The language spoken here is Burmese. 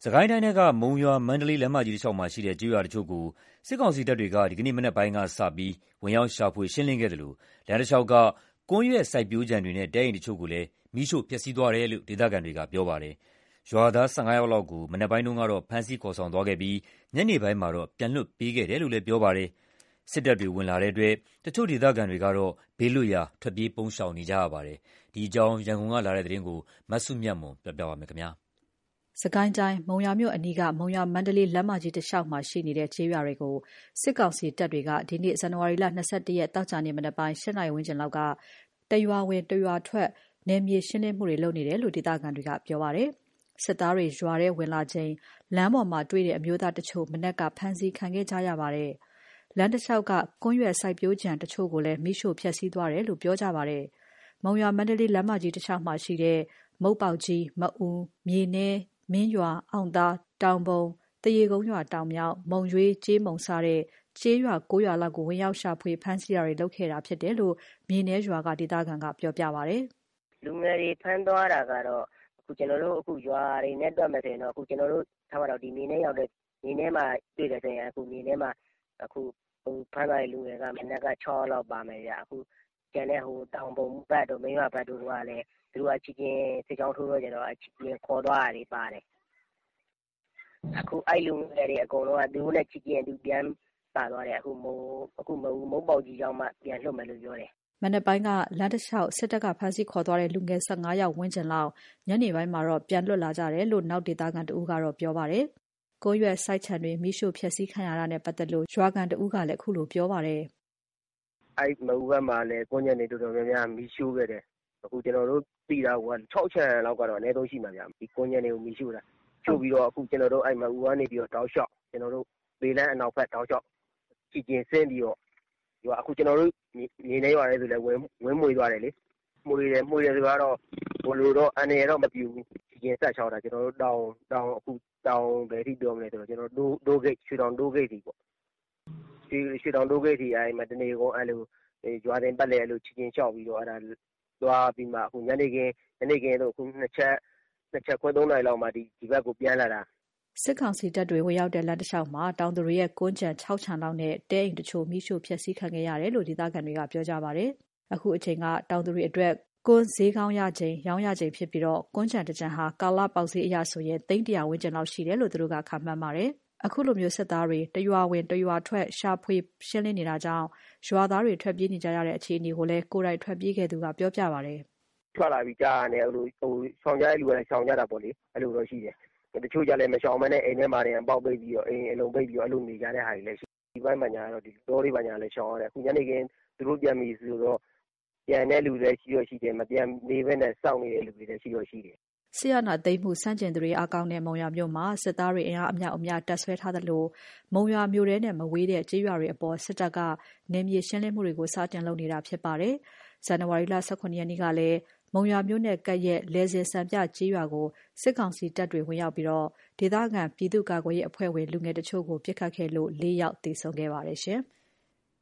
စကိုင်းတိုင်းထဲကမုံရွာ-မန္တလေးလမ်းမကြီးတလျှောက်မှာရှိတဲ့ကျေးရွာတချို့ကိုစစ်ကောင်စီတပ်တွေကဒီကနေ့မနက်ပိုင်းကစပြီးဝင်ရောက်ရှာဖွေရှင်းလင်းခဲ့သလိုလမ်းတလျှောက်ကကွမ်းရွက်စိုက်ပျိုးခြံတွေနဲ့တဲအိမ်တချို့ကိုလည်းမီးရှို့ဖျက်ဆီးသွားတယ်လို့ဒေသခံတွေကပြောပါတယ်။ရွာသား15ယောက်လောက်ကိုမနက်ပိုင်းတုန်းကတော့ဖမ်းဆီးခေါ်ဆောင်သွားခဲ့ပြီးညနေပိုင်းမှာတော့ပြန်လွှတ်ပေးခဲ့တယ်လို့လည်းပြောပါတယ်။စစ်တပ်တွေဝင်လာတဲ့အတွက်တချို့ဒေသခံတွေကတော့ဘေးလွတ်ရာထွက်ပြေးပုန်းရှောင်နေကြရပါတယ်။ဒီအကြောင်းရန်ကုန်ကလာတဲ့သတင်းကိုမဆုမြတ်မွန်ပြောပြပါမယ်ခင်ဗျာ။စကိုင်းတိုင်းမုံရွာမြို့အနီးကမုံရွာမန္တလေးလမ်းမကြီးတလျှောက်မှာရှိနေတဲ့ကျေးရွာတွေကိုစစ်ကောင်စီတပ်တွေကဒီနေ့ဇန်နဝါရီလ22ရက်တောက်ကြနေ့မနက်ပိုင်း8နာရီဝန်းကျင်လောက်ကတရွာဝင်တရွာထွက်နယ်မြေရှင်းလင်းမှုတွေလုပ်နေတယ်လို့ဒေသခံတွေကပြောပါတယ်။စစ်သားတွေရွာထဲဝင်လာချိန်လမ်းပေါ်မှာတွေ့တဲ့အမျိုးသားတချို့မနက်ကဖမ်းဆီးခံခဲ့ကြရပါတယ်။လမ်းတစ်လျှောက်ကကွမ်းရွက်စိုက်ပျိုးခြံတချို့ကိုလည်းမိရှို့ဖျက်ဆီးသွားတယ်လို့ပြောကြပါတယ်။မုံရွာမန္တလေးလမ်းမကြီးတလျှောက်မှာရှိတဲ့မုတ်ပေါက်ကြီးမအူမြေနဲမင်းရွာအောင်သားတောင်ပုံတရေကုန်းရွာတောင်မြောက်မုံရွေးကျေးမုံစားတဲ့ကျေးရွာ9ရွာလောက်ကိုဝင်ရောက်ရှာဖွေဖမ်းဆီးတာတွေလုပ်ခဲ့တာဖြစ်တယ်လို့မြေနဲရွာကဒေသခံကပြောပြပါတယ်။လူငယ်တွေဖမ်းသွားတာကတော့အခုကျွန်တော်တို့အခုရွာတွေနဲ့တွက်မယ်ဆိုရင်တော့အခုကျွန်တော်တို့ထားပါတော့ဒီမြေနဲရောက်တဲ့မြေနဲမှာတွေ့တယ်ဆိုရင်အခုမြေနဲမှာအခုဖမ်းသွားတဲ့လူငယ်ကမနက်က6လောက်ပါမယ်ဗျအခုကျန်တဲ့တောင်ပုံဘက်တို့မင်းရွာဘက်တို့ကလည်းသူတို့ကချီကျင်းစစ်ကြောင်းထိုးတော့ကြတော့ချီကျင်းခေါ်သွားတာတွေပါတယ်အခုအဲ့လူငယ်တွေအကုန်လုံးကသူတို့နဲ့ချီကျင်းသူပြန်ပါသွားတယ်အခုမုံပေါက်ကြီးရောက်မှပြန်လွတ်မယ်လို့ပြောတယ်မနက်ပိုင်းကလမ်းတစ်လျှောက်စစ်တပ်ကဖမ်းဆီးခေါ်သွားတဲ့လူငယ်15ယောက်ဝန်းကျင်လောက်ညနေပိုင်းမှာတော့ပြန်လွတ်လာကြတယ်လို့နောက်ဒေသခံတဦးကတော့ပြောပါတယ်။ကိုရွက်စိုက်ချံတွေမိရှို့ဖျက်ဆီးခံရတာနဲ့ပတ်သက်လို့ရွာကန်တဦးကလည်းအခုလိုပြောပါတယ်။အဲ့မအူဘက်မှာလည်းကွန်ရက်နေတော်တော်များများမိရှို့ခဲ့တယ်။အခုကျွန်တော်တို့သိတာက6ချံလောက်ကတော့အနည်းဆုံးရှိမှာဗျ။ဒီကွန်ရက်တွေကိုမိရှို့တာချို့ပြီးတော့အခုကျွန်တော်တို့အဲ့မအူကနေပြီးတော့တောက်လျှောက်ကျွန်တော်တို့လေလန်းအနောက်ဘက်တောက်လျှောက်ချီကျင်းဆင်းပြီးတော့အခုကျွန်တော်တို့မြေနေရွာရဲဆိုလည်းဝင်းမွေသွားတယ်လေမွေတယ်ဆိုတော့ဘလို့တော့အနေရတော့မပြူဘူးချီကျင်းဆက်ချောက်တာကျွန်တော်တို့တောင်အခုတောင်ဘယ်ထိပြောမလဲဆိုတော့ကျွန်တော်တို့ဒိုးဂိတ်ရွှေတောင်ဒိုးဂိတ်ကြီးပေါ့ရွှေတောင်ဒိုးဂိတ်ကြီးအဲ့မှာတနေ့ကုန်အဲ့လိုရွာတင်ပတ်လေအဲ့လိုချီကျင်းလျှောက်ပြီးတော့အဲ့ဒါသွားပြီးမှအခုညနေခင်းတော့အခုနှစ်ချက်ခွဲ3နာရီလောက်မှဒီဘက်ကိုပြန်လာတာစစ်ကောင်စီတပ်တွေဝင်ရောက်တဲ့လမ်းတစ်လျှောက်မှာတောင်သူတွေရဲ့ကွန်းကြံ6ချံလောက်နဲ့တဲအိမ်တချို့မိရှို့ဖျက်ဆီးခံခဲ့ရတယ်လို့ဒေသခံတွေကပြောကြပါတယ်။အခုအချိန်ကတောင်သူတွေအတွက်ကွန်းဈေးကောင်းရချိန်ရောင်းရချိန်ဖြစ်ပြီးတော့ကွန်းကြံတစ်ကြံဟာကာလပေါက်ဈေးအရဆိုရင်300ဝန်းကျင်လောက်ရှိတယ်လို့သူတို့ကခန့်မှန်းပါတယ်။အခုလိုမျိုးစစ်သားတွေတရွာဝင်တရွာထွက်ရှာဖွေရှင်းလင်းနေတာကြောင့်ရွာသားတွေထွက်ပြေးနေကြရတဲ့အခြေအနေကိုလည်းကိုယ်တိုင်ထွက်ပြေးခဲ့သူကပြောပြပါတယ်။ထွက်လာပြီးကြားရတယ်အဲ့လိုဆောင်ကြတဲ့လူကလည်းဆောင်ကြတာပေါ့လေအဲ့လိုတော့ရှိတယ်။တချို့ကြလည်းမရှောင်မနဲ့အိမ်ထဲမှာတွေပေါက်ပိတ်ပြီးတော့အိမ်အလုံးပိတ်ပြီးတော့အဲ့လိုနေကြတဲ့ဟာတွေလည်းရှိဒီဘက်မှာညာတော့ဒီတောတွေမှာညာလည်းရှောင်ရတယ်အခုညနေခင်းသူတို့ပြန်ပြီးဆိုတော့ပြန်တဲ့လူလည်းရှိတယ်မပြန်နေဘဲနဲ့စောင့်နေတဲ့လူတွေလည်းရှိတယ်ဆီယနာသိမ်းမှုစန့်ကျင်သူတွေအကောင်းတဲ့မုံရွာမြို့မှာစစ်သားတွေအင်အားအမြောက်အများတပ်ဆွဲထားသလိုမုံရွာမြို့ထဲနဲ့မဝေးတဲ့ကျေးရွာတွေအပေါ်စစ်တပ်ကနေမြေရှင်းလင်းမှုတွေကိုစတင်လုပ်နေတာဖြစ်ပါတယ်။ဇန်နဝါရီလ18ရက်နေ့ကလည်းမုံရွာမြို့နယ်ကပ်ရဲ့လဲစင်စံပြကျေးရွာကိုစစ်ကောင်စီတပ်တွေဝင်ရောက်ပြီးတော့ဒေသခံပြည်သူ့ကာကွယ်ရေးအဖွဲ့ဝင်လူငယ်တချို့ကိုပစ်ခတ်ခဲ့လို့4ယောက်သေဆုံးခဲ့ပါတယ်ရှင်။